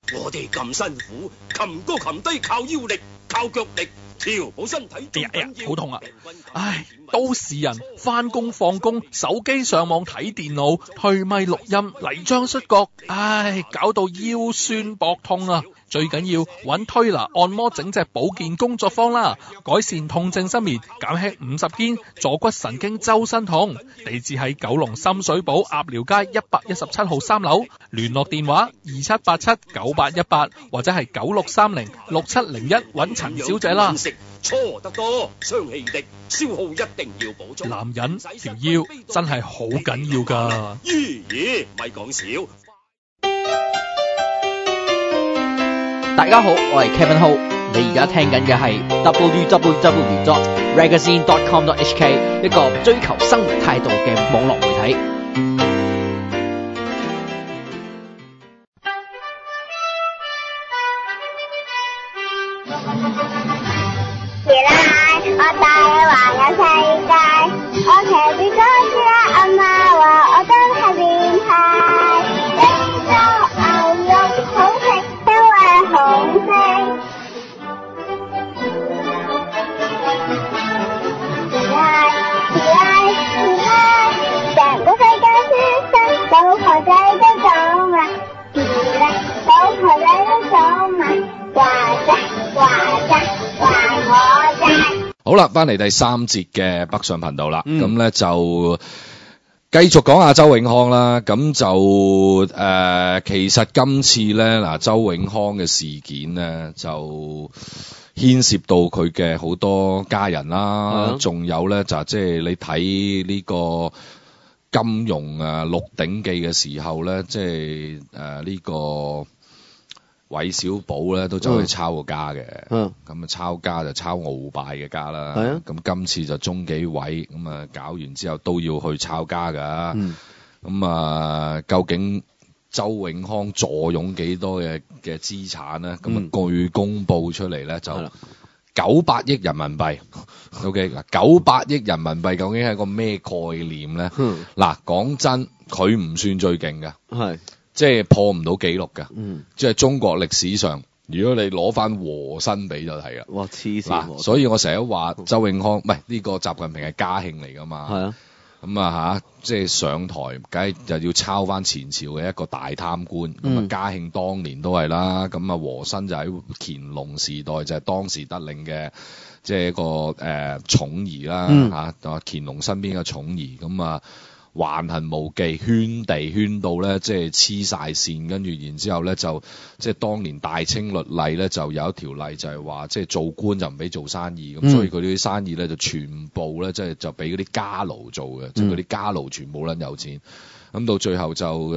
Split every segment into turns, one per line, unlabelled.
我哋咁辛苦，擒高擒低靠腰力，靠腳力，調好身體。
哎呀，好痛啊！唉，都市人翻工放工，手機上網睇電腦，推咪錄音，泥漿摔角，唉，搞到腰酸膊痛啊！最緊要揾推拿按摩整隻保健工作坊啦，改善痛症失眠，減輕50肩，坐骨神經周身痛。地址喺九龍深水埗鴨寮街117號3樓，聯絡電話27879818或者係96306701揾陳小姐啦。
搓得多，傷氣力，消耗一定要補足。
男人條腰真係好緊要㗎。
咦，咪講笑。
大家好，我係 Kevin Ho， 你而家聽緊嘅係 www.ragazine.com.hk 一個追求生活態度嘅網絡媒體。
原來我帶你環遊世界，我騎住哥斯拉，阿媽話我真係變態。呢個牛肉好食，因為好味。成個世界舒適，老婆仔都走埋，老婆仔都走埋，話啫話啫話我啫。
好啦，翻嚟第3節嘅北上頻道啦，咁咧就繼續講下周永康啦。咁就其實今次咧嗱，周永康嘅事件咧就牽涉到佢嘅好多家人啦，仲有咧就即係你睇呢個金庸鹿鼎記嘅時候咧，即係呢個韋小寶咧都走去抄個家嘅，咁啊抄家就抄鰲拜嘅家啦。咁今次就中紀委咁啊搞完之後都要去抄家噶。咁啊究竟周永康坐擁幾多嘅資產咧？咁啊據公佈出嚟咧就900億人民幣。OK 嗱，900億人民幣究竟係個咩概念咧？嗱講真，佢唔算最勁嘅。即係破唔到紀錄嘅，即係中國歷史上，如果你攞翻和珅比就係啦。哇，黐線！嗱，所以我成日話周永康，唔係呢個習近平係嘉慶嚟噶嘛。係啊。咁啊即係上台，梗係就要抄翻前朝嘅一個大貪官。咁啊，嘉慶當年都係啦。咁啊，和珅就喺乾隆時代就係當時得令嘅，即係一個寵兒啦乾隆身邊嘅寵兒。咁啊。橫行無忌，圈地圈到咧，即係黐晒線，跟住然之後咧就即係當年大清律例咧就有一條例就係話，即係做官就唔俾做生意，咁所以佢啲生意咧就全部咧即係就俾嗰啲家奴做嘅，即係嗰啲家奴全部撚有錢，咁到最後就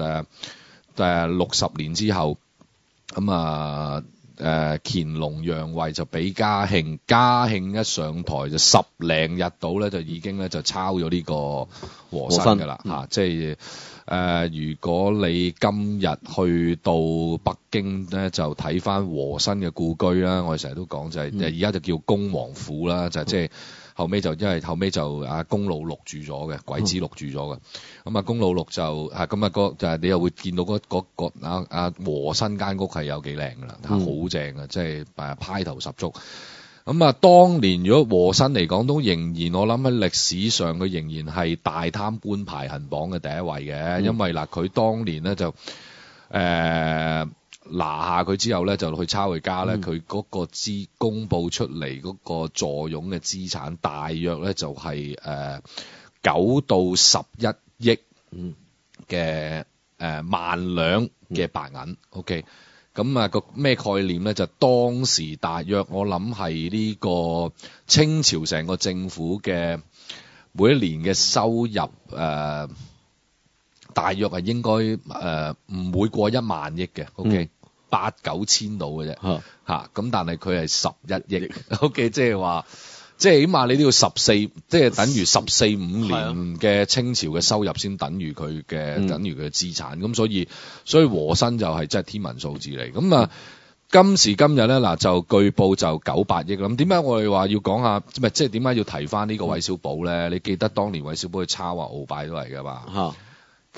60年之後，咁乾隆讓位就俾嘉慶，嘉慶一上台就10零日到咧就已經咧就抄咗呢個和珅㗎啦嚇，即係如果你今日去到北京咧，就睇翻和珅嘅故居啦，我哋成日都講就係而家就叫恭王府啦，就即係後尾就因為後尾就公老六住咗嘅，鬼子六住咗嘅，咁啊公老六就咁啊就係你又會見到嗰和珅間屋係有幾靚㗎啦，好正啊，即係派頭十足。咁啊，當年如果和珅嚟講，都仍然我諗喺歷史上佢仍然係大貪官排行榜嘅第一位嘅，因為嗱佢當年咧就拿下佢之後咧就去抄佢家咧，佢嗰個公佈出嚟嗰個坐擁嘅資產大約咧就係9到11億嘅萬兩嘅白銀 ，OK。咁個咩概念咧？就當時大約我諗係呢個清朝成個政府嘅每一年嘅收入大約係應該唔會過1萬億嘅 ，OK， 8-9千到嘅啫，咁但係佢係11億，OK， 即係話。即係起碼你都要14，即係等於14-15年嘅清朝嘅收入先等於佢嘅等於佢嘅資產，咁所以和珅就係真係天文數字嚟。咁啊，今時今日咧嗱就據報就900億啦。咁點解我哋話要講下？唔係即係點解要提翻呢個韋小寶咧？你記得當年韋小寶去抄鰲拜都嚟㗎嘛？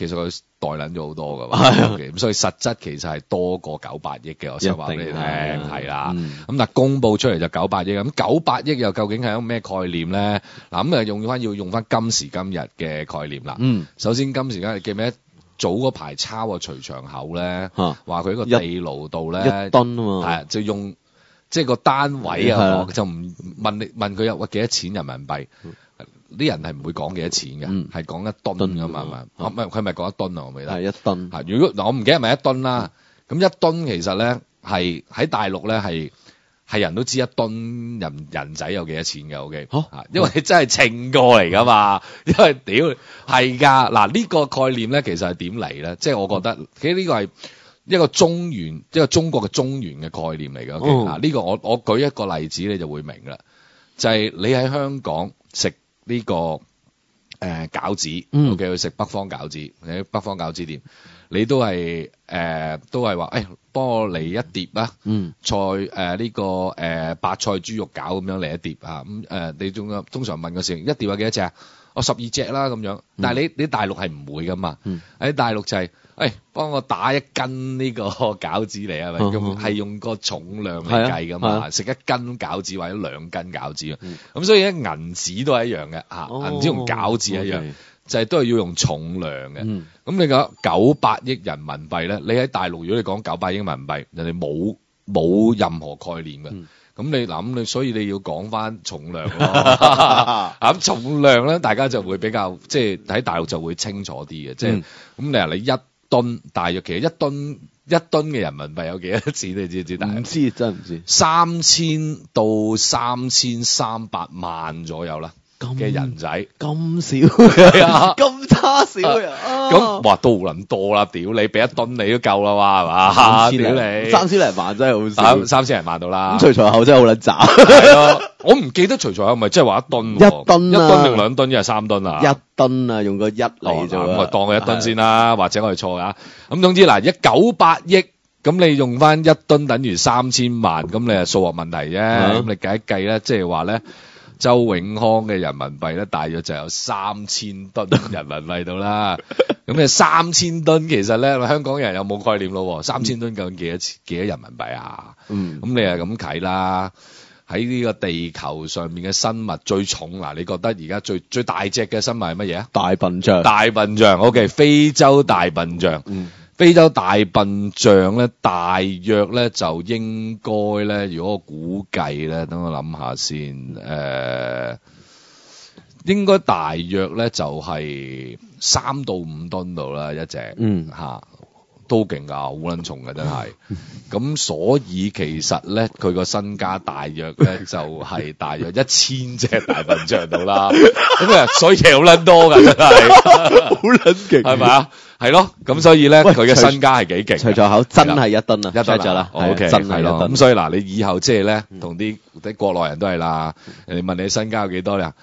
其實佢代撚咗好多㗎嘛，咁所以實質其實係多過900億嘅，我想話俾你聽，係啦。咁但公佈出嚟就900億，咁900億又究竟係一個咩概念咧？嗱咁啊要用翻今時今日嘅概念啦。首先今時今日記唔記得早嗰排抄個徐長厚咧，話佢個地牢度咧
1噸啊嘛，
係就用即係個單位啊，就唔問佢有幾多錢人民幣。啲人係唔會講幾多錢嘅，係講1噸㗎嘛，係咪？佢係咪講1噸啊？我記得
係1噸。
如果我唔記得係咪1噸啦，咁1噸其實咧係喺大陸咧係人都知1噸人仔有幾多錢嘅，OK？因為真係稱過嚟㗎嘛，因為屌係㗎。嗱呢個概念咧其實係點嚟咧？即係我覺得其實呢個係一個中國嘅中原嘅概念嚟嘅。OK？嗱呢個我舉一個例子你就會明啦，就係你喺香港食呢個餃子，OK 去食北方餃子，喺北方餃子店，你都係話，幫我嚟一碟啊，菜呢個白菜豬肉餃咁樣嚟一碟啊，咁你通常問個侍應一碟有幾多隻啊？我12隻啦咁樣，但係你大陸係唔會噶嘛，喺大陸就係幫我打1斤呢個餃子嚟啊，係用個重量嚟計噶嘛，食1斤餃子或者2斤餃子，咁所以咧銀紙都係一樣嘅嚇，銀紙同餃子一樣，就係都係要用重量嘅。咁你講900億人民幣咧，你喺大陸如果你講900億人民幣，人哋冇任何概念嘅。咁你諗所以你要講翻重量咯。咁重量咧，大家就會比較即係喺大陸就會清楚啲嘅，即係咁你話你1噸大約其實1噸嘅人民幣有幾多錢？你知唔知？
唔知真唔知。
3000到3300萬左右啦。嘅人仔
咁少嘅，咁差少嘅，
咁哇都好撚多啦！屌你俾1噸你都夠啦嘛，係嘛？屌你
3000零萬真係好少
，3000零萬到啦。
咁徐才厚真係好撚渣。
係咯，我唔記得徐才厚咪即係話1噸
，1噸
1噸定2噸一係3噸啊
？1噸啊，用個1嚟做
咁啊，當佢1噸先啦，或者我哋錯㗎。咁總之嗱，900億。咁你用翻1噸等於3000萬，咁你係數學問題啫。咁你計一計咧，即係話咧，周永康嘅人民幣咧，大約就有3000噸人民幣到啦。咁你3000噸其實咧，香港人有冇概念咯？3000噸究竟幾多人民幣啊？咁你係咁計啦。喺呢個地球上面嘅生物最重嗱，你覺得而家最大隻嘅生物係乜嘢啊？
大笨象。大
笨象 ，OK， 非洲大笨象。非洲大笨象咧，大約咧就應該咧，如果我估計咧，等我諗下先，應該大約咧就係3到5噸度啦一隻，都勁㗎，好撚重嘅真係。咁所以其實咧，佢個身家大約咧就係大約1000隻大笨象度啦。咁啊，所以其實好撚多㗎，真係
好撚勁，
係咪啊？係咯，咁所以咧，佢嘅身家係幾勁。
徐才厚真係1噸啊
，1噸
啦
，OK，
真係1噸。
咁所以嗱，你以後即係咧，同啲國內人都係啦，人哋問你身家有幾多咧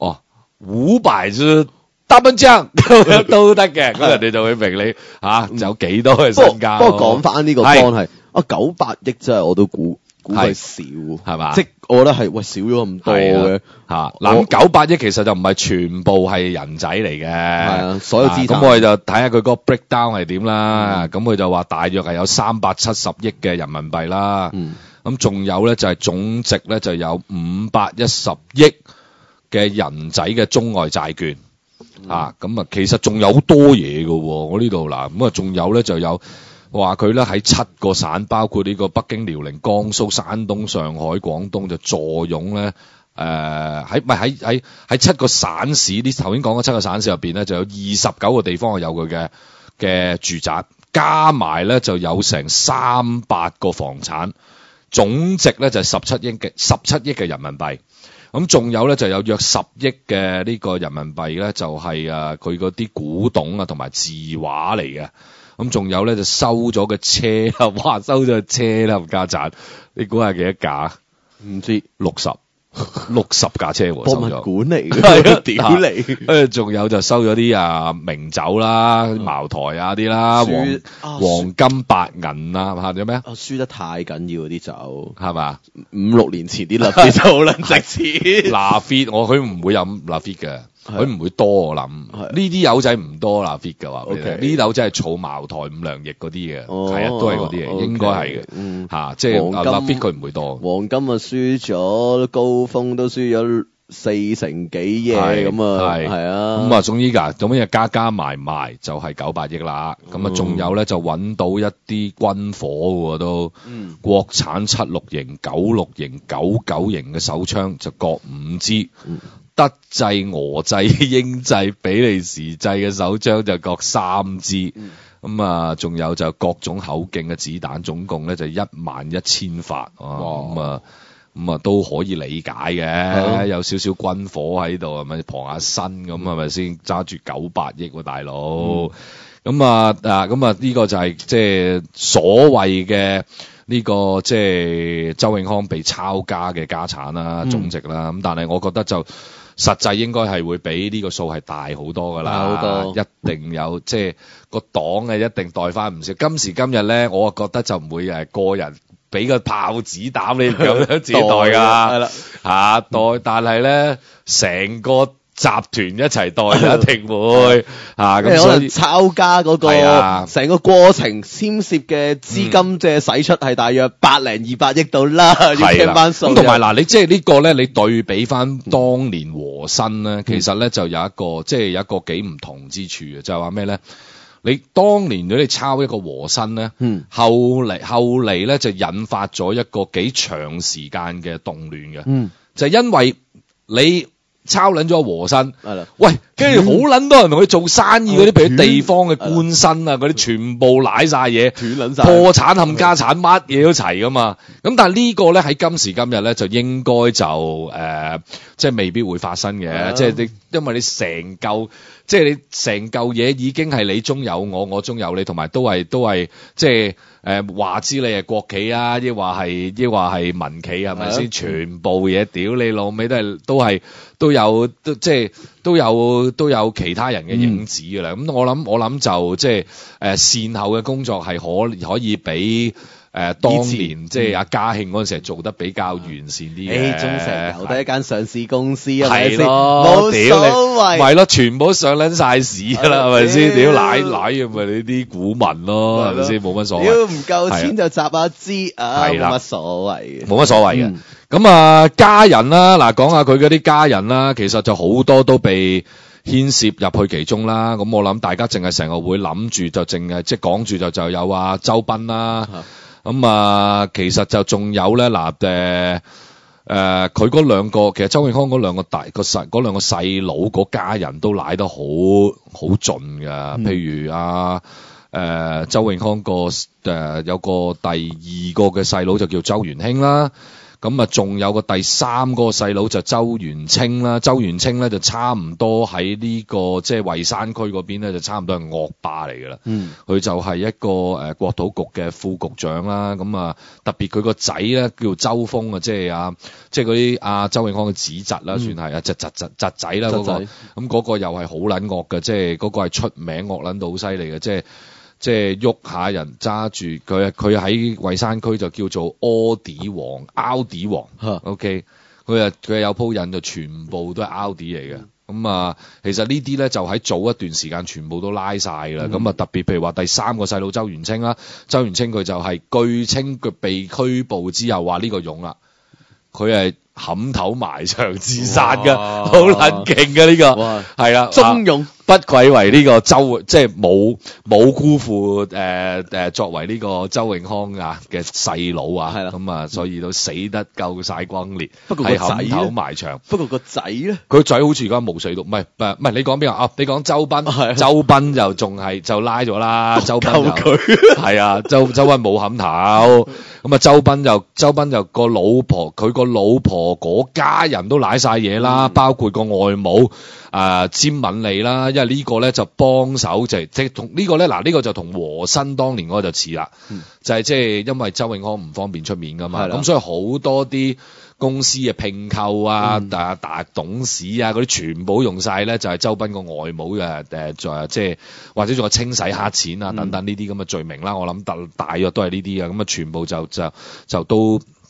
？500隻大笨象都得嘅，咁人哋就會明你有幾多嘅身家。
不過講翻呢個方係900億真係我都估係少，
係嘛？
即我覺得係少咗咁多嘅
嚇。嗱900億其實就唔係全部係人仔嚟嘅，
係啊，所有資產。
咁我哋就睇下佢個 breakdown 係點啦。咁佢就話大約係有370億嘅人民幣啦。咁仲有咧就係總值咧就有510億嘅人仔嘅中外債券。咁其實仲有好多嘢㗎喎，我呢度嗱，咁仲有咧就有話佢咧喺7個省，包括呢個北京、遼寧、江蘇、山東、上海、廣東就坐擁咧，喺7個省市，啲頭先講嘅7個省市入邊咧，就有29個地方係有佢嘅住宅，加埋咧就有成300個房產，總值咧就係17億嘅人民幣。咁仲有咧就有約10億嘅呢個人民幣咧，就係佢嗰啲古董啊同埋字畫嚟嘅。咁仲有咧就收咗嘅車啦，哇收咗車啦，冚家鏟，你估下幾多架？
唔知
60架車喎，
博物館嚟嘅，屌你！
仲有就收咗啲名酒啦、茅台啊啲啦，黃金白銀啊，嚇有咩？
輸得太緊要嗰啲酒，
係嘛
？5、6年前啲 Lafite 就好撚值錢。
Lafite 佢唔會飲 Lafite 嘅。 佢唔會多我諗。
係
呢啲友仔唔多啦 fit 嘅話，呢
OK
啲友仔係儲茅台、五糧液嗰啲嘅，係啊，都係嗰啲嘢，
OK
應該係嘅。
嗯
即係
黃金
fit 佢唔會多。
黃金啊輸咗，高峰都輸咗4成幾嘢咁啊，係啊，
咁啊，總之㗎，咁加埋就係900億啦。咁啊，仲有咧就揾到一啲軍火喎都，國產76型、96型、99型嘅手槍就各5支，德製、俄製、英製、比利時製嘅手槍就各3支。咁啊，仲有就各種口徑嘅子彈，總共咧就11000發。咁啊都可以理解嘅，有少少軍火喺度，係咪傍下身咁係咪先？揸住900億喎，大佬。咁啊呢個就係即係所謂嘅呢個即係周永康被抄家嘅家產啦、總值啦。咁但係我覺得就實際應該係會比呢個數係大好多㗎啦，
好多
一定有即係個黨嘅一定袋翻唔少。今時今日咧，我覺得就唔會個人。俾個炮子彈你咁樣自己袋㗎，係啦袋，但係咧成個集團一齊袋一定會咁所以
抄家嗰個成個過程牽涉嘅資金即係使出係大約100-200億到啦，要傾翻數。
咁同埋嗱，你即係呢個咧，你對比翻當年和珅咧，其實咧就有一個即係有一個幾唔同之處嘅，就係話咩咧？你當年如果你抄一個和珅咧，後嚟咧就引發咗一個幾長時間嘅動亂嘅，就係因為你抄撚咗和珅，喂，跟住好撚多人同佢做生意嗰啲，譬如地方嘅官身啊，嗰啲全部舐晒嘢，
斷撚晒，
破產冚家產，乜嘢都齊噶嘛。咁但係呢個咧喺今時今日咧就應該就即係未必會發生嘅，即係你因為你成嚿。即係你成嚿嘢已經係你中有我，我中有你，同埋都係即係話知你係國企啊，抑或係民企係咪先？全部嘢屌你老味都有其他人嘅影子㗎啦。咁我諗就即係善後嘅工作係可以比。當年即係阿嘉慶嗰陣時係做得比較完善啲嘅，
中石油得一間上市公司啊，
係咯，
冇所謂，
係咯，全部上撚晒市㗎啦，係咪先？屌奶咁咪你啲股民咯，係咪先？冇乜所謂。屌
唔夠錢就集下資啊，冇乜所謂嘅，
冇乜所謂嘅。咁啊，家人啦，嗱講下佢嗰啲家人啦，其實就好多都被牽涉入去其中啦。咁我諗大家淨係成日會諗住就淨係即係講住就有周斌啦。咁其實就仲有咧嗱佢嗰兩個，其實周永康嗰兩個嗰兩個細佬嗰家人都賴得好盡噶。譬如周永康有個第二個嘅細佬就叫周元興啦。咁啊，仲有個第三個細佬就周元清啦。周元清咧就差唔多喺呢個即係惠山區嗰邊咧，就差唔多係惡霸嚟㗎啦。佢就係一個國土局嘅副局長啦。咁啊，特別佢個仔咧叫周峰啊，即係嗰啲周永康嘅子侄啦，算係侄仔啦嗰個。咁嗰個又係好撚惡嘅，即係嗰個係出名惡撚到好犀利嘅，即係喐下人揸住佢喺惠山區就叫做奧迪王 ，OK， 佢有鋪印就全部都係奧迪嚟嘅。咁其實呢啲咧就喺早一段時間全部都拉晒㗎啦。咁特別譬如話第三個細佬周元清啦，周元清佢就係據稱佢被拘捕之後話呢個勇啦，佢係冚頭埋牆自殺㗎，好撚勁㗎呢個，係啦，忠勇。不愧為呢個即係冇辜負作為呢個周永康嘅細佬啊，咁所以都死得夠晒轟烈，係冚頭埋牆。不過個仔咧，佢仔好似而家冇死到，唔係你講邊個啊？你講周斌，周斌就仲係就拉咗啦，周斌係啊，周斌冇冚頭，咁周斌就個老婆，佢個老婆嗰家人都舐晒嘢啦，包括個外母。詹敏利啦，因為呢個咧就幫手即係同呢個咧呢個就同和珅當年嗰個就似啦，就係即係因為周永康唔方便出面噶嘛，咁所以好多啲公司嘅併購大董事嗰啲全部用晒咧，就係周斌個外母嘅即係或者仲有清洗黑錢等等呢啲咁嘅罪名啦，我諗大約都係呢啲咁全部就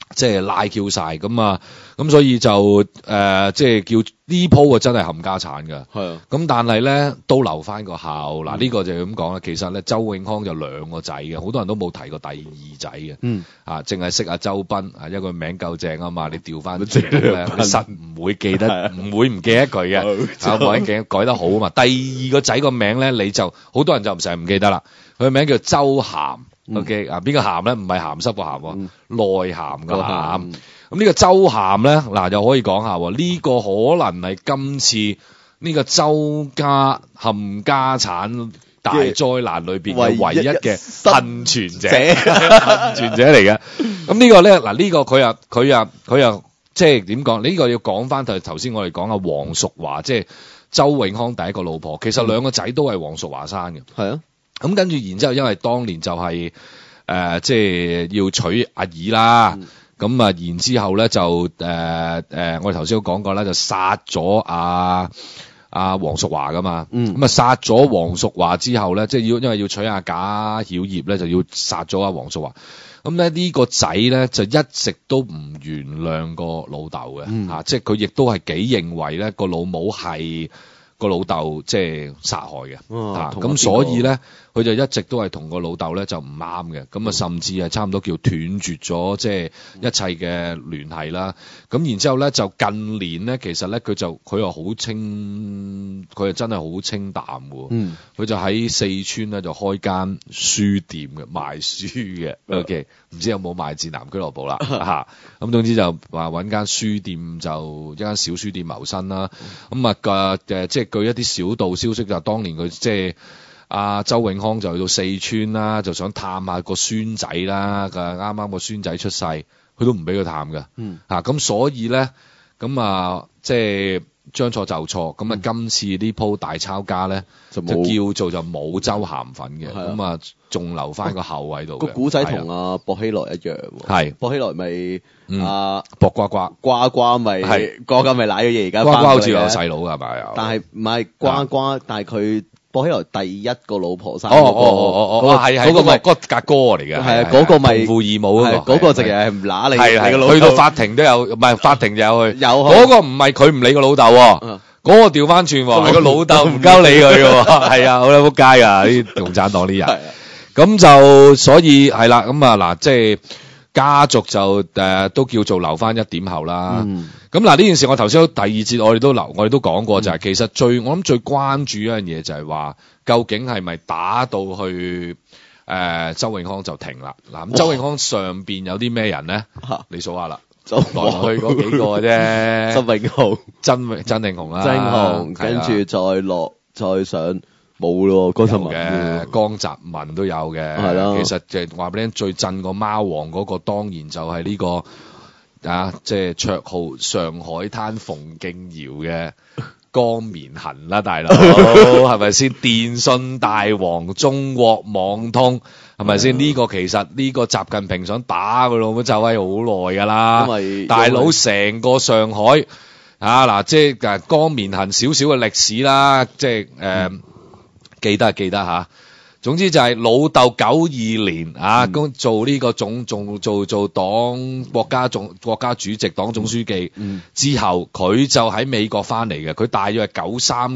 即係拉 Q 晒咁啊，咁所以就即係叫呢鋪啊真係冚家產㗎。
係啊，
咁但係咧都留翻個後嗱，呢個就係咁講啦。其實咧周永康就兩個仔嘅，好多人都冇提過第二仔嘅。淨係識阿周斌啊，一個名夠正啊嘛，你調翻轉咧，你實唔會記得，唔會唔記得佢嘅。冇人記改得好啊嘛。第二個仔個名咧，你就好多人就成日唔記得啦。佢個名叫周涵。OK 啊，邊個鹹咧？唔係鹹濕個鹹喎，內涵個鹹。咁呢個周涵咧，嗱就可以講下喎。呢個可能係今次呢個周家冚家產大災難裏邊嘅唯一嘅幸存者，幸存者嚟嘅。咁呢個咧，嗱呢個佢又即係點講？呢個要講翻頭先我哋講嘅黃淑華，即係周永康第一個老婆。其實兩個仔都係黃淑華生嘅。係啊。咁跟住，然之後，因為當年就係即係要娶阿二啦，咁啊，然之後咧就我哋頭先都講過啦，就殺咗阿黃淑華噶嘛，咁啊殺咗黃淑華之後咧，即係因為要娶阿賈曉葉咧，就要殺咗阿黃淑華。咁咧呢個仔咧就一直都唔原諒個老豆嘅，即係佢亦都係幾認為咧個老母係個老豆即係殺害嘅，咁所以咧佢就一直都係同個老豆咧就唔啱嘅，咁啊甚至係差唔多叫斷絕咗即係一切嘅聯繫啦。咁然之後咧就近年咧其實咧佢又好清，佢又真係好清淡喎。佢就喺四川咧就開間書店嘅賣書嘅，OK 唔知有冇賣智男俱樂部啦嚇。咁總之就話揾間書店，就一間小書店謀生啦。咁啊即係據一啲小道消息就當年佢即係阿周永康就去到四川啦，就想探下個孫仔啦，啱啱個孫仔出世，佢都唔俾佢探㗎。咁所以咧咁啊即係將錯就錯，咁啊今次呢鋪大抄家咧就叫做就冇周鹹粉嘅，咁啊仲留翻個後位度。個
古仔同阿薄熙來一樣喎，係薄熙來咪
薄瓜瓜
咪瓜咪賴咗嘢，而家
瓜瓜好似有細佬㗎係咪？
但係唔係瓜，但係佢薄熙來第一個老婆生
係嗰個咪嗰個格哥嚟嘅，
係啊嗰個咪
同父異母嗰個，
嗰個直係唔揦你，
係
個老豆
去到法庭都有，唔係法庭就有去，嗰個唔係佢唔理個老豆，嗰個調翻轉係個老豆唔鳩理佢嘅，係啊，好啦仆街啊啲共產黨啲人，咁就所以係啦，咁啊嗱，即係家族就都叫做留翻一點後啦。咁嗱呢件事我頭先第二節我哋都講過，就係其實我諗最關注一樣嘢就係話究竟係咪打到去周永康就停啦？嗱咁周永康上邊有啲咩人咧？你數下啦，來來去嗰幾個嘅啫。曾慶紅啦，
跟住再上冇咯，江澤民
嘅，江澤民都有嘅，係啦。其實就話俾你聽，最震個貓王嗰個當然就係呢個。即係綽號上海灘馮敬堯嘅江綿恒啦，大佬係咪先？電信大王中國網通係咪先？呢個其實呢個習近平想打佢咯，咁就係好耐噶啦。大佬成個上海嗱，即係江綿恒少少嘅歷史啦，即係記得吓。總之就係老豆92年咁做呢個做黨國家主席、黨總書記之後，佢就喺美國翻嚟嘅。佢大約係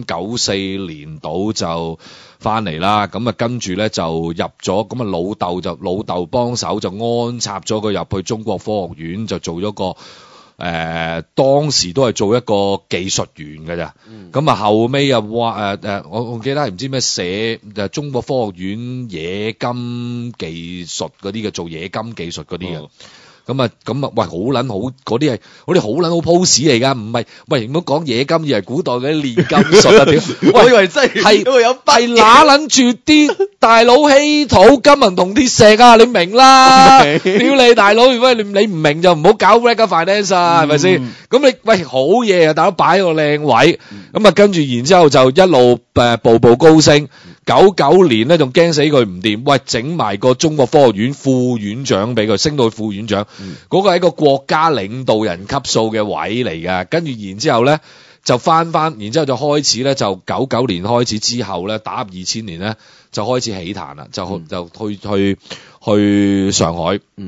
93、94年度就翻嚟啦。咁啊跟住咧就入咗，咁啊老豆幫手就安插咗佢入去中國科學院，就做咗個。當時都係做一個技術員嘅咋，咁啊後尾又我記得係唔知咩社中國科學院冶金技術嗰啲嘅，做冶金技術嗰啲嘅。咁啊，喂，好撚好，嗰啲好撚好 pose 嚟㗎，唔係，喂，唔好講冶金，而係古代嗰啲煉金術啊，屌！我以為真係有係揦撚住啲大佬稀土金銀銅鐵石啊，你明啦？屌你大佬，如果你唔明就唔好搞 Rega Finance 啊，係咪先？咁你喂好嘢啊，大佬擺個靚位，咁啊跟住然之後就一路步步高升。99年咧仲驚死佢唔掂，喂整埋個中國科學院副院長俾佢，升到副院長，嗰個係一個國家領導人級數嘅位嚟㗎。跟住然之後咧就翻，然之後就開始咧就99年開始之後咧打入2000年咧就開始起壇啦，就去上海，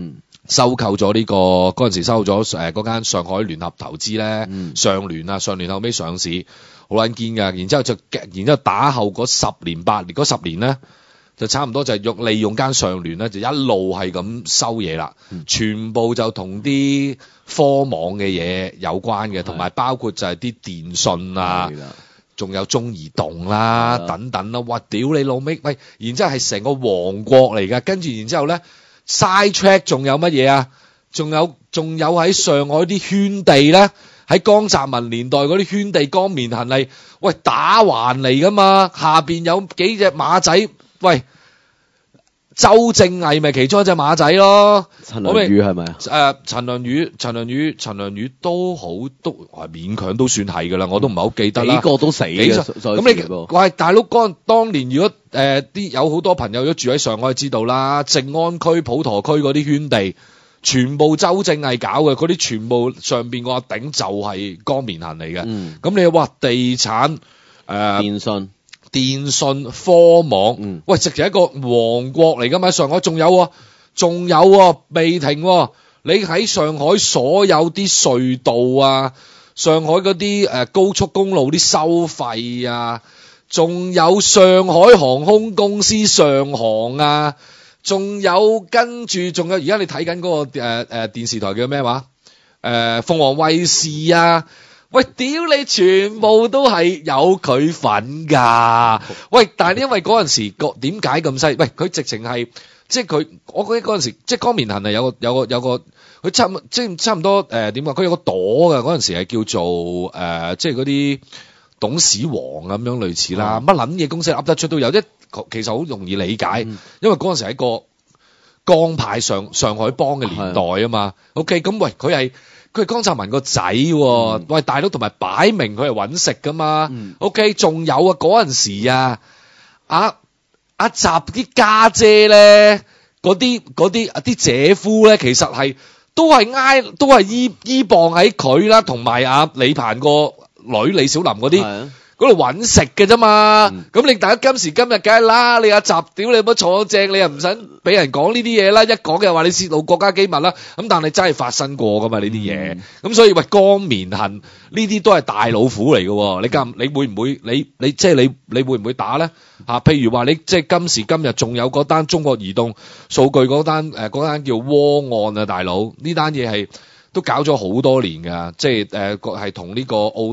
收購咗呢個嗰陣時收購咗嗰間上海聯合投資咧，上聯後尾上市，好撚堅㗎。然之後打後嗰10年8年嗰10年咧，就差唔多就係利用間上聯咧，就一路係咁收嘢啦，全部就同啲科網嘅嘢有關嘅，同埋包括就係啲電信啊。仲有中移動啦，等等啦，哇！屌你老味，喂！然之後係成個王國嚟㗎，跟住然之後咧 side track 仲有乜嘢啊？仲有喺上海啲圈地咧，喺江澤民年代嗰啲圈地江綿行係，喂打橫嚟㗎嘛，下邊有幾隻馬仔，喂。周正毅咪其中一隻馬仔咯，
陳良宇係咪啊？
陳良宇都勉強都算係噶啦，我都唔係好記得啦。
幾個都死嘅，
咁你喂大佬當年如果啲有好多朋友都住喺上海知道啦，靜安區、普陀區嗰啲圈地，全部周正毅搞嘅，嗰啲全部上邊個阿頂就係江綿行嚟嘅。咁你話地產電信科網，喂，直情一個王國嚟噶嘛？上海仲有未停喎。你喺上海所有啲隧道啊，上海嗰啲高速公路啲收費啊，仲有上海航空公司上航啊，仲有而家你睇緊嗰個電視台叫咩話？鳳凰衛視啊。喂，屌你，全部都係有佢份㗎。喂，但係因為嗰陣時點解咁犀？喂，佢直情係即係佢，我覺得嗰陣時即係江綿行係有個佢差唔多點講？佢有個朵㗎，嗰陣時係叫做即係嗰啲董事王咁樣類似啦。乜撚嘢公司噏得出都有，其實好容易理解，因為嗰陣時係一個江派上海幫嘅年代啊嘛。OK， 咁喂，佢係江澤民個仔喎，喂大佬，同埋擺明佢係揾食噶嘛。OK， 仲有啊，嗰陣時啊，阿習啲家姐咧，嗰啲姐夫咧，其實都係依傍喺佢啦，同埋阿李鵬個女李小琳嗰啲。嗰度揾食嘅啫嘛，咁你大家今時今日梗係啦，你阿習屌你乜坐正，你又唔使俾人講呢啲嘢啦，一講嘅話你泄露國家機密啦，咁但係真係發生過噶嘛呢啲嘢，咁所以喂江綿行呢啲都係大老虎嚟嘅，你會唔會你即係你會唔會打咧？譬如話你即係今時今日仲有嗰單中國移動數據嗰單叫窩案啊，大佬呢單嘢係。都搞咗好多年㗎，即係係同呢個澳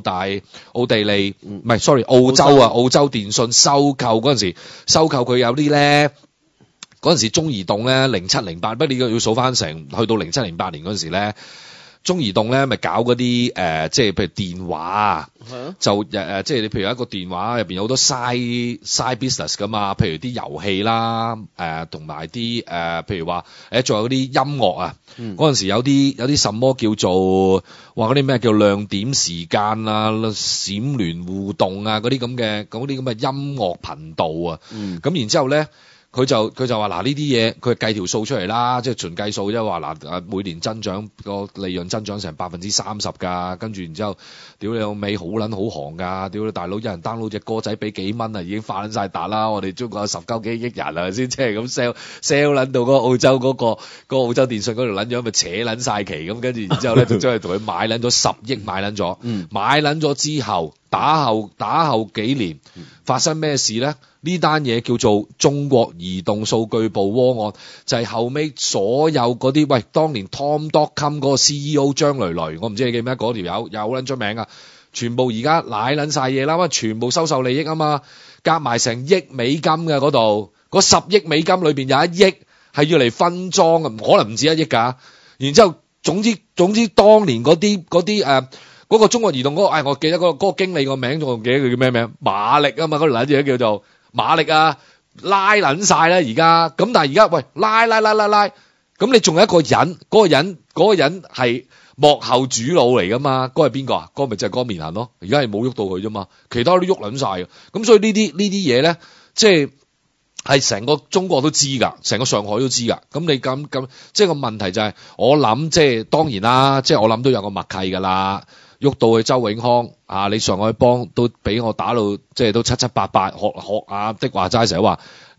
洲電信收購嗰陣時，收購佢有啲咧，嗰陣時中移動咧07、08，不過你要數翻成去到07、08年嗰陣時咧，中移動咧咪搞嗰啲即係譬如電話啊，就即係你譬如一個電話入邊有好多 side business 噶嘛，譬如啲遊戲啦，同埋啲譬如話仲有啲音樂啊，嗰陣時有啲什麼叫做話嗰啲咩叫亮點時間啊、閃聯互動啊嗰啲咁嘅音樂頻道啊，咁然之後咧。佢就話嗱呢啲嘢，佢計條數出嚟啦，即係純計數，即係話嗱每年增長個利潤增長成30%㗎，跟住然之後，屌你老味好撚好行㗎，屌你大佬，有人 download 隻歌仔俾幾蚊啊，已經發撚曬達啦，我哋中國有10幾億人啊，先即係咁 sell 撚到嗰個澳洲嗰個澳洲電信嗰度撚咗，咪扯撚曬旗咁，跟住然之後咧就將佢同佢買撚咗10億買撚咗，買撚咗之後。打後幾年發生咩事咧？呢單嘢叫做中國移動數據部窩案，就係後尾所有嗰啲喂，當年 Tom.com 嗰個 CEO 張雷雷，我唔知你記唔記得嗰條友有撚出名啊！全部而家舐撚晒嘢啦，全部收受利益啊嘛，夾埋成億美金嘅嗰度，嗰10億美金裏邊有1億係要嚟分裝嘅，可能唔止1億㗎。然之後總之當年嗰啲嗰個中國移動嗰個，我記得嗰個經理個名，仲記得佢叫咩名？馬力啊嘛，嗰條撚嘢叫做馬力啊，拉撚晒啦而家。咁但係而家喂拉，咁你仲有一個人，嗰個人係幕後主腦嚟噶嘛？嗰個係邊個啊？嗰個咪就係江綿行咯。而家係冇喐到佢啫嘛，其他都喐撚晒嘅。咁所以呢啲嘢咧，即係成個中國都知㗎，成個上海都知㗎。咁你咁即係個問題就係，我諗即係當然啦，即係我諗都有個默契㗎啦。喐到去周永康你上海幫都俾我打到即係都7-8，學阿的話齋成日話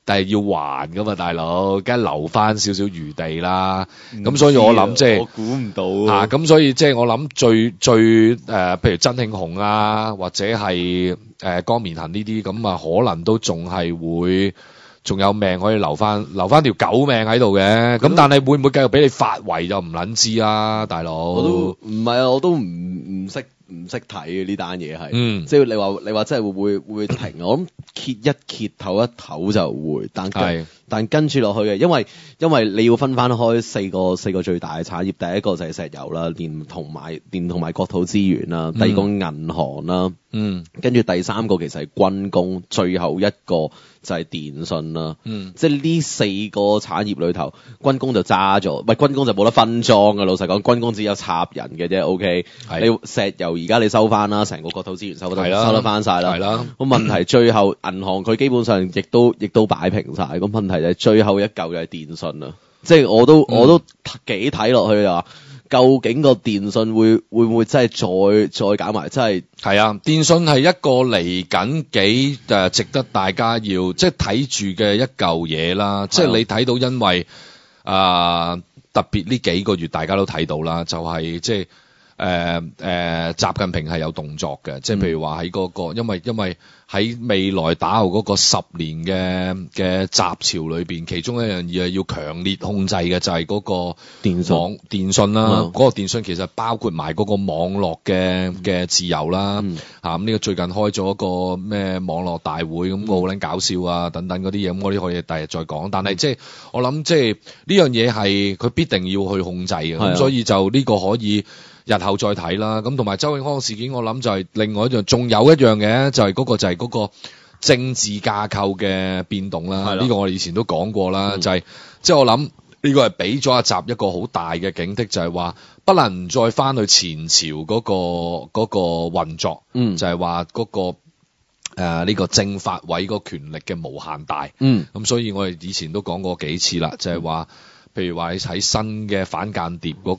但係要還噶嘛，大佬，梗係留翻少少餘地啦。咁所以我諗即係
我估唔到
咁所以即係我諗最譬如曾慶紅啊，或者係江綿恒呢啲咁啊，可能都仲係會。仲有命可以留翻條狗命喺度嘅，咁但係會唔會繼續俾你發圍就唔撚知啊，大佬。
我都唔係啊，我都唔識睇嘅呢單嘢係，即係你話真係會停，我諗揭一揭唞一唞就會，但跟住落去嘅，因為你要分翻開四個最大嘅產業，第一個就係石油啦，電同埋國土資源啦，第二個銀行啦，跟住第三個其實係軍工，最後一個就係電信啦，即係呢四個產業裏頭，軍工就揸咗，唔係軍工就冇得分裝嘅，老實講，軍工只有插人嘅啫 ，OK，你石油而家你收翻啦，成個國土資源收得翻晒啦，係啦，咁問題最後銀行佢基本上亦都擺平晒，咁問題就係最後一嚿就係電信啦，即係我都幾睇落去啊。究竟個電信會唔會真係再搞埋？真係
啊！電信係一個嚟緊幾值得大家要即係睇住嘅一嚿嘢啦。即係你睇到，因為特別呢幾個月大家都睇到啦，就係即係習近平係有動作嘅，即係譬如話喺嗰個，因為喺未來打後嗰個10年嘅習潮裏邊，其中一樣嘢要強烈控制嘅就係嗰個電信啦。嗰個電信其實包括埋嗰個網絡嘅自由啦。咁呢個最近開咗一個咩網絡大會，咁個好撚搞笑啊等等嗰啲嘢，咁我哋可以第日再講。但係即係我諗，即係呢樣嘢係佢必定要去控制嘅，咁所以就呢個可以日後再睇啦。咁同埋周永康事件，我諗就係另外一樣，仲有一樣嘅就係嗰個政治架構嘅變動啦。呢個我哋以前都講過啦，就係即係我諗呢個係俾咗阿習一個好大嘅警惕，就係話不能再翻去前朝嗰個運作，就係話嗰個呢個政法委個權力嘅無限大。咁所以我哋以前都講過幾次啦，就係話。譬如話喺新嘅反間諜嗰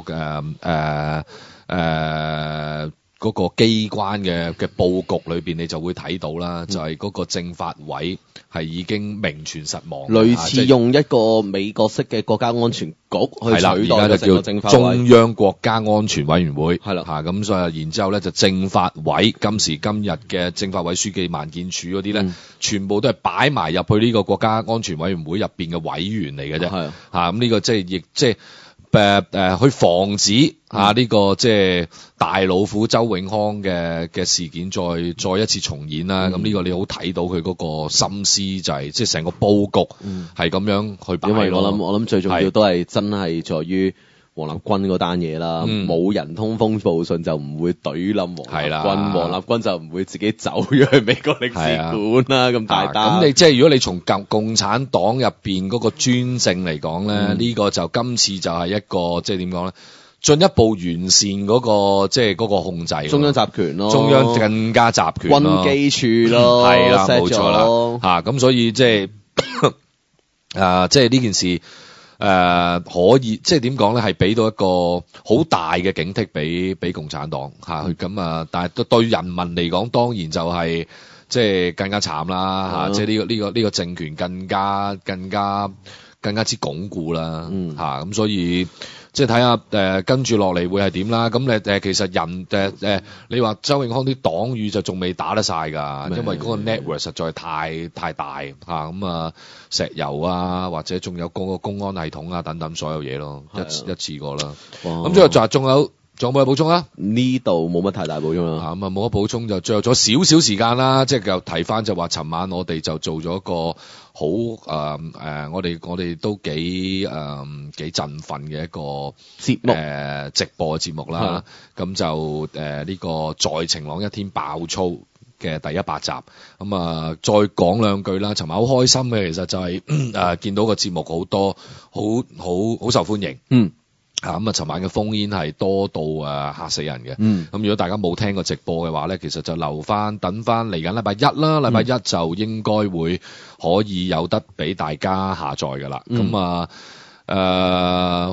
個機關嘅佈局裏邊，你就會睇到啦，就係嗰個政法委係已經名存實亡，
類似用一個美國式嘅國家安全局去取代
而家就叫
政法委
中央國家安全委員會，
係啦
咁所以然之後咧就政法委，今時今日嘅政法委書記萬建柱嗰啲咧，全部都係擺埋入去呢個國家安全委員會入邊嘅委員嚟嘅啫，咁呢個即係亦即係。去防止呢個即係大老虎周永康嘅事件再一次重演啦。咁呢個你好睇到佢嗰個心思就係即係成個佈局係咁樣去擺。
因為我諗最重要都係真係在於王立軍嗰單嘢啦，冇人通風報信就唔會懟冧王立軍，王立軍就唔會自己走咗去美國領事館啦，咁大單。
咁你即係如果你從共產黨入邊嗰個專政嚟講咧，呢個就今次就係一個即係點講咧，進一步完善嗰個即係嗰個控制，
中央集權咯，
中央更加集權咯，
軍機處咯，
係啦，冇錯啦，咁所以即係即係呢件事。可以即係點講咧？係俾到一個好大嘅警惕俾共產黨咁但係對人民嚟講，當然就係即係更加慘啦即係呢個政權更加之鞏固啦咁所以即係睇下跟住落嚟會係點啦。咁你其實你話周永康啲黨羽就仲未打得晒㗎，因為嗰個 network 實在太大石油啊，或者仲有嗰個公安系統啊等等所有嘢咯，一次過啦。咁最後就仲有冇嘢補充啊？
呢度冇乜太大補充啦。
冇乜補充就最後咗少少時間啦，即係又提翻就話，尋晚我哋就做咗一個好我哋都幾振奮嘅一個節目直播嘅節目啦。咁就呢個在晴朗一天爆粗嘅第100集，再講兩句啦。尋晚好開心嘅，其實就係見到個節目好多好受歡迎。尋晚嘅烽煙係多到嚇死人嘅。咁如果大家冇聽過直播嘅話咧，其實就等翻嚟緊禮拜一啦。禮拜一就應該會可以有得俾大家下載噶啦。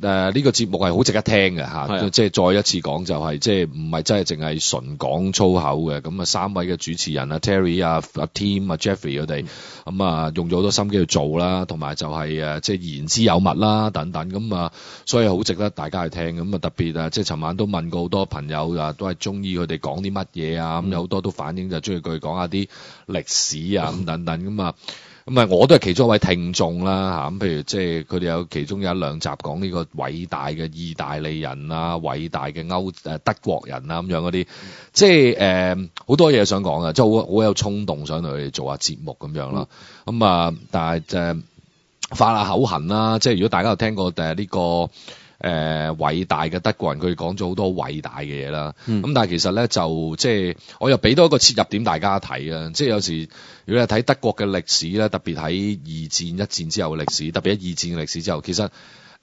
呢個節目係好值得聽嘅嚇，即係再一次講就係即係唔係真係淨係純講粗口嘅，咁啊3位嘅主持人啊 Terry 啊 Tim 啊 Jeffrey 佢哋咁啊用咗好多心機去做啦，同埋就係即係言之有物啦等等，咁啊所以好值得大家去聽，咁啊特別啊即係尋晚都問過好多朋友啊，都係中意佢哋講啲乜嘢啊，咁有好多都反映就中意佢講下啲歷史啊咁等等咁啊。咁啊，我都係其中一位聽眾啦嚇，咁譬如即係佢哋有其中有一兩集講呢個偉大嘅意大利人啊，偉大嘅德國人啊咁樣嗰啲，即係好多嘢想講啊，即係好有衝動想同佢哋做下節目咁樣啦。咁啊，但係發下口痕啦，即係如果大家有聽過呢個偉大嘅德國人，佢哋講咗好多偉大嘅嘢啦。咁但係其實咧就即係我又俾多一個切入點大家睇啊。即係有時如果你睇德國嘅歷史咧，特別喺二戰、一戰之後嘅歷史，特別喺二戰嘅歷史之後，其實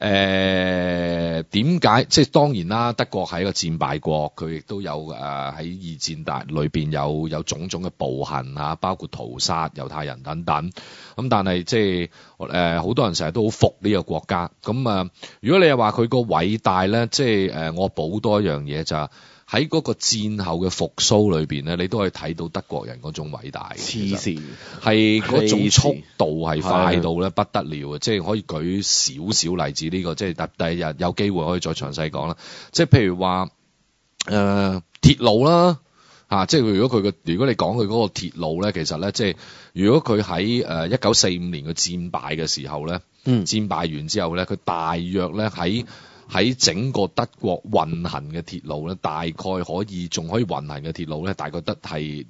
點解即係當然啦，德國係一個戰敗國，佢亦都有喺二戰裏邊有種種嘅暴行啊，包括屠殺猶太人等等。咁但係即係好多人成日都好服呢個國家。咁啊，如果你係話佢個偉大咧，即係我補多一樣嘢就係喺嗰個戰後嘅復甦裏邊咧，你都可以睇到德國人嗰種偉大。黐線係嗰種速度係快到咧不得了啊！即係可以舉少少例子，呢個即係第日有機會可以再詳細講啦。即係譬如話鐵路啦。即係如果你講佢嗰個鐵路咧，其實咧，即係如果佢喺1945年嘅戰敗嘅時候咧，戰敗完之後咧，佢大約咧喺整個德國運行嘅鐵路咧，大概仲可以運行嘅鐵路咧，大概得係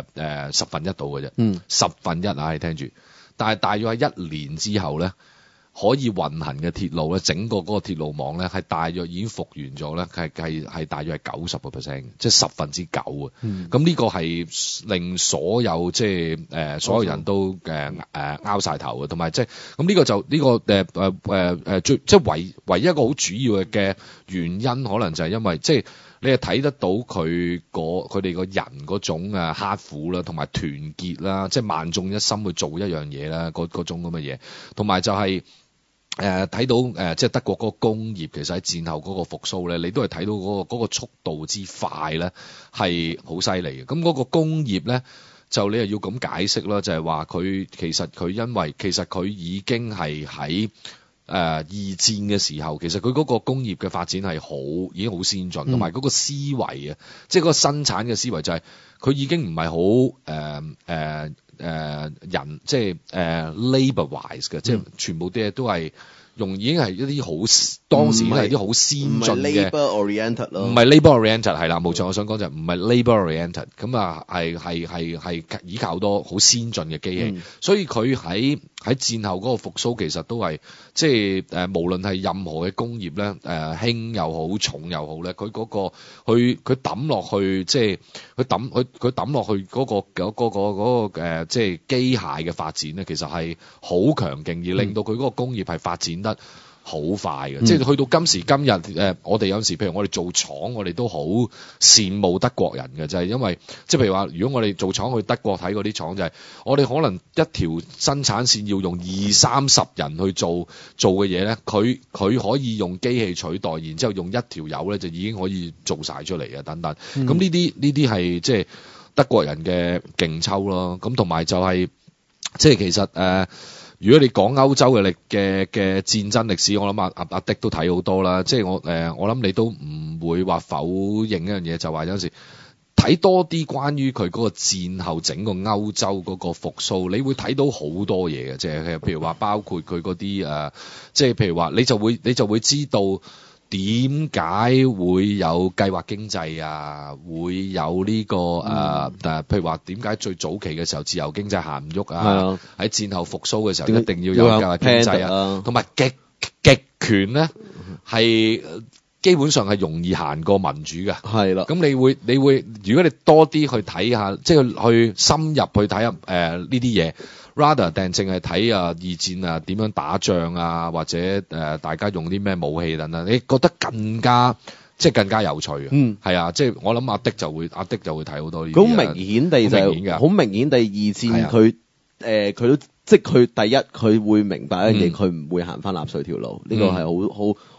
1/10度嘅啫，1/10啊，你聽住。但係大約喺1年之後咧，可以運行嘅鐵路咧，整個嗰個鐵路網咧，係大約已經復原咗咧，係大約係90%，即係9%啊。咁呢個係令所有即係所有人都拗晒頭嘅，同埋即係咁呢個就呢個最即係唯一一個好主要嘅原因，可能就係因為即係你係睇得到佢哋個人嗰種刻苦啦，同埋團結啦，即係萬眾一心去做一樣嘢啦，嗰種咁嘅嘢，同埋就係睇到即係德國嗰個工業，其實喺戰後嗰個復甦咧，你都係睇到嗰個速度之快咧，係好犀利嘅。咁嗰個工業咧，就你又要咁解釋啦，就係話佢其實因為佢已經係喺二戰嘅時候，其實佢嗰個工業嘅發展係已經好先進，同埋嗰個思維啊，即係嗰個生產嘅思維就係佢已經唔係好人即係labor wise 嘅，即係全部啲嘢都係已經係一啲好當時係啲好先進嘅
labor oriented 咯，
唔係 labor oriented 係啦，冇錯，我想講就唔係 labor oriented， 咁啊係依靠好多好先進嘅機器，所以佢喺戰後嗰個復甦其實都係即係無論係任何嘅工業咧，輕又好重又好咧，佢嗰個佢抌落去即係佢抌落去嗰個即係機械嘅發展咧，其實係好強勁，而令到佢嗰個工業係發展得好快嘅，即係去到今時今日，我哋有時譬如我哋做廠，我哋都好羨慕德國人嘅，就係因為即係譬如話，如果我哋做廠去德國睇嗰啲廠，就係我哋可能一條生產線要用20-30人去做嘅嘢咧，佢可以用機器取代，然之後用一條友咧就已經可以做晒出嚟啊等等。咁呢啲係即係德國人嘅勁抽咯。咁同埋就係即係其實如果你講歐洲嘅戰爭歷史，我諗阿迪都睇好多啦。即係我諗你都唔會話否認一樣嘢，就話有陣時睇多啲關於佢嗰個戰後整個歐洲嗰個復甦，你會睇到好多嘢嘅。即係譬如話包括佢嗰啲即係譬如話你就會知道點解會有計劃經濟啊，會有呢個譬如話點解最早期嘅時候自由經濟行唔喐啊，喺戰後復甦嘅時候一定要有計劃經濟啊，同埋極權咧係基本上係容易行過民主嘅。係啦，咁你會如果你多啲去睇下，即係去深入去睇下呢啲嘢，rather than 淨係睇二戰點樣打仗啊，或者大家用啲咩武器等等，你覺得更加有趣嘅。係啊，即係我諗阿迪就會睇好多呢啲。好明顯地就係好明顯地二戰佢都即係佢第一佢會明白一樣嘢，佢唔會行翻納粹條路，呢個係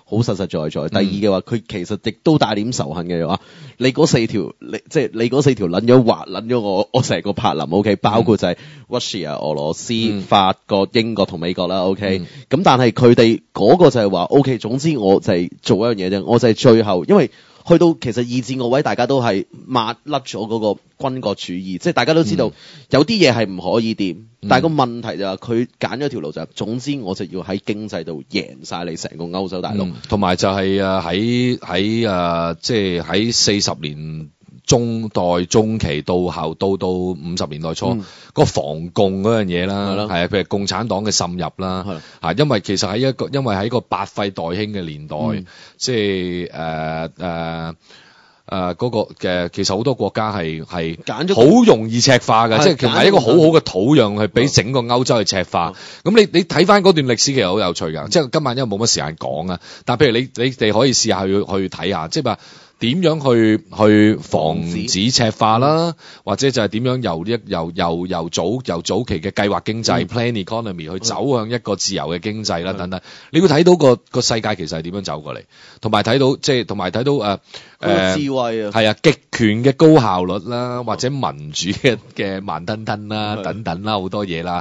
好實實在在。第二嘅話，佢其實亦都帶點仇恨嘅話，你嗰四條撚咗劃撚咗我成個柏林 OK， 包括就係 Russia 俄羅斯、法國、英國同美國啦 OK，咁但係佢哋嗰個就係話 OK， 總之我就係做一樣嘢啫，我就係最後因為。去到其實二戰嗰位，大家都係抹甩咗嗰個軍國主義，即係大家都知道有啲嘢係唔可以掂，但係個問題就係佢揀咗條路就係，總之我就要喺經濟度贏晒你成個歐洲大陸，
同埋就係即係喺40年中代中期到後到50年代初個防共嗰樣嘢啦，係啊，譬如共產黨嘅滲入啦，因為其實喺個百廢待興嘅年代，即係嗰個嘅其實好多國家係好容易赤化嘅，即係其實係一個好好嘅土壤去俾整個歐洲去赤化。咁你睇翻嗰段歷史其實好有趣㗎，即係今晚因為冇乜時間講啊，但係譬如你哋可以試下去睇下，即係話。點樣去防止赤化啦，或者就係點樣由早期嘅計劃經濟 plan economy 去走向一個自由嘅經濟啦等等，你會睇到個世界其實係點樣走過嚟，同埋睇到智慧啊，係啊，極權嘅高效率啦，或者民主嘅慢吞吞啦等等啦，好多嘢啦。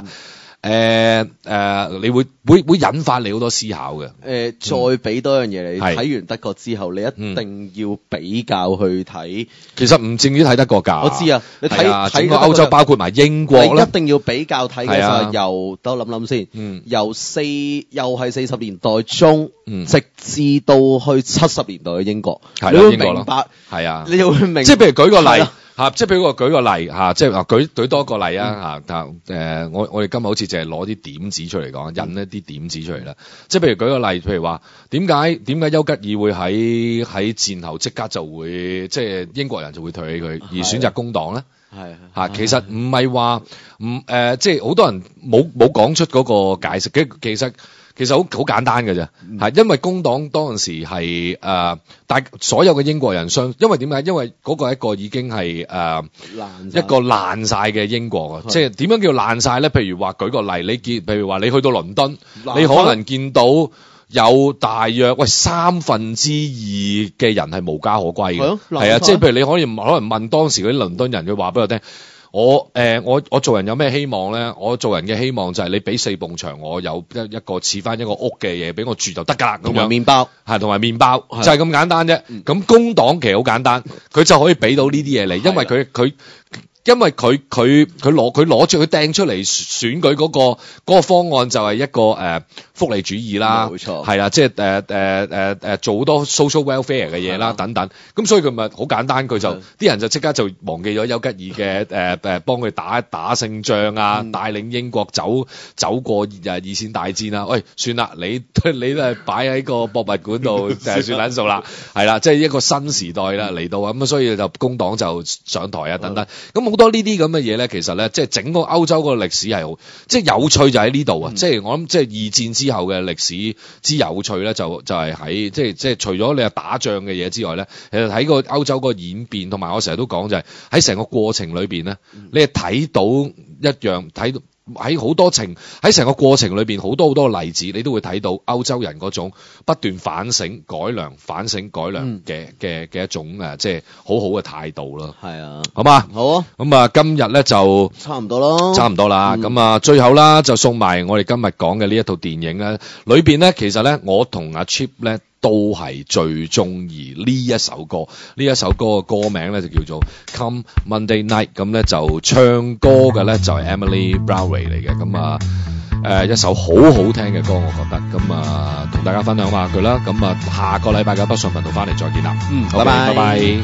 你會引發你好多思考嘅。
再俾多樣嘢你，睇完德國之後，你一定要比較去睇。
其實唔淨止睇德國㗎。
我知啊，你睇
整個歐洲包括埋英國咧，
你一定要比較睇嘅就係由等我諗先，由又係40年代中，直至到去70年代嘅英國，你會明白。係啊，你會明。
即係譬如舉個例。即係俾我舉個例即係舉多個例啊我哋今日好似淨係攞啲點子出嚟講，引一啲點子出嚟啦。即係譬如舉個例，譬如話點解丘吉爾會喺戰後即刻就會即係英國人就會退起佢，而選擇工黨咧？其實唔係話即係好多人冇講出嗰個解釋。其實好簡單嘅啫，因為工黨當時係但所有嘅英國人因為點解？因為嗰個一個已經係一個爛晒嘅英國啊！即係點樣叫爛晒咧？譬如話舉個例，譬如話你去到倫敦，你可能見到有大約2/3嘅人係無家可歸嘅，係啊！即係譬如你可能問當時嗰啲倫敦人，佢話俾我聽。我做人有咩希望咧？我做人嘅希望就係你俾4埲牆，我有一個似翻一個屋嘅嘢俾我住就得㗎啦。
同埋麵包，
同埋麵包就係咁簡單啫。咁工黨其實好簡單，佢就可以俾到呢啲嘢你，因為佢攞住佢掟出嚟選舉嗰個方案就係一個福利主義啦，冇錯，係啦，即係做好多 social welfare 嘅嘢啦等等，咁所以佢咪好簡單，佢就啲人就即刻就忘記咗丘吉爾嘅幫佢打勝仗啊，帶領英國走過二戰大戰啊，喂，算啦，你都係擺喺個博物館度算撚數啦，係啦，即係一個新時代啦嚟到啊，咁所以就工黨就上台啊等等，咁好多呢啲咁嘅嘢咧，其實咧即係整個歐洲個歷史係好即係有趣就喺呢度啊，即係我諗即係二戰之後嘅歷史之有趣咧，就係喺即係除咗你係打仗嘅嘢之外咧，其實喺個歐洲個演變，同埋我成日都講就係喺成個過程裏邊咧，你係睇到一樣睇到。喺好多喺成個過程裏邊好多例子，你都會睇到歐洲人嗰種不斷反省改良嘅一種即係好好嘅態度咯。係啊，好嘛，好啊。咁啊，今日咧就差唔多啦。咁啊，最後啦就送埋我哋今日講嘅呢一套電影咧，裏邊咧其實咧我同阿 Chip 咧都係最中意呢一首歌。呢一首歌嘅歌名咧就叫做 Come Monday Night， 咁咧就唱歌嘅咧就係 Emily Browning 嚟嘅。咁啊一首好好聽嘅歌，我覺得。咁啊同大家分享下佢啦。咁啊下個禮拜嘅北上頻道翻嚟再見啦。拜拜。拜拜。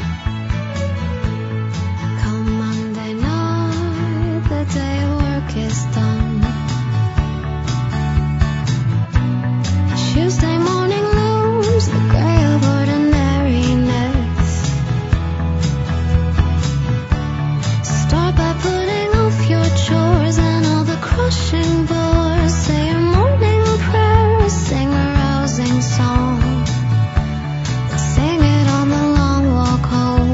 Sing it on the long walk home.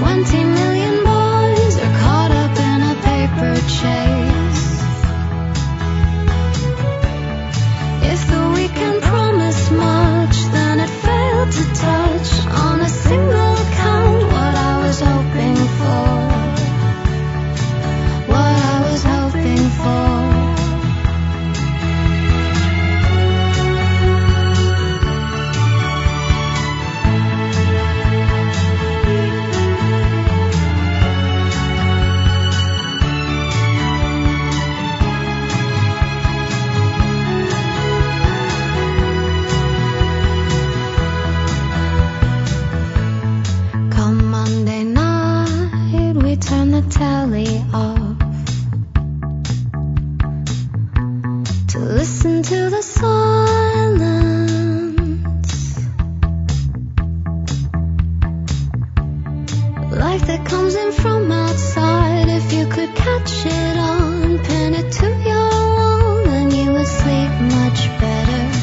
20 million boys are caught up in a paper chase. If the weekend promised much, then it failed to touch on a single count what I was hoping for. What I was hoping for. Turn the tally off to listen to the silence. Life that comes in from outside, if you could catch it on, pin it to your wall, then you would sleep much better.